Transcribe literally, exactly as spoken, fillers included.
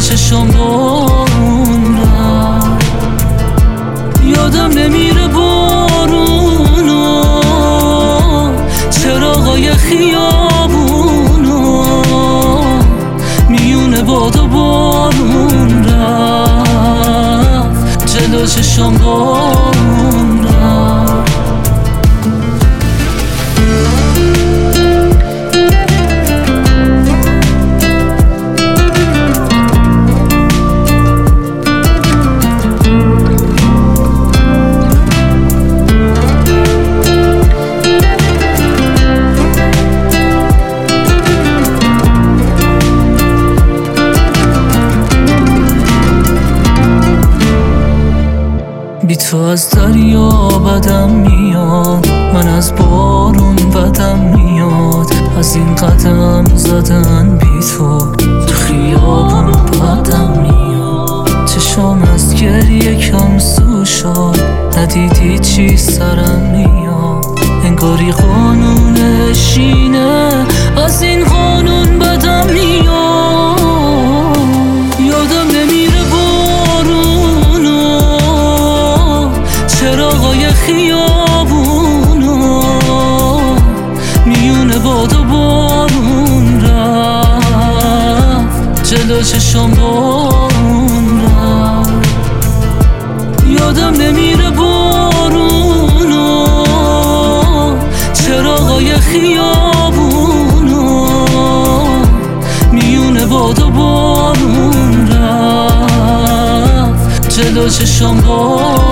چشم بارون رفت. یادم نمیره بارونو، چراغای خیابونو، میونه باد و بارون رفت، جلو چشم بارون رفت. بی تو از دریا بدم میاد، من از بارون بدم میاد، از این قدم زدن بی تو تو خیابون بدم میاد. چشام از گریه کم سو شد، ندیدی چی سرم میاد، انگاری قانون شینه، از این قانون بدم میاد. یادم نمیره چراغای خیابونو، میونه باد و بارون رفت، جلو چشم بارون رفت. یادم نمیره بارونو، چراغای خیابونو، میونه باد و بارون رفت، جلو چشم بارون.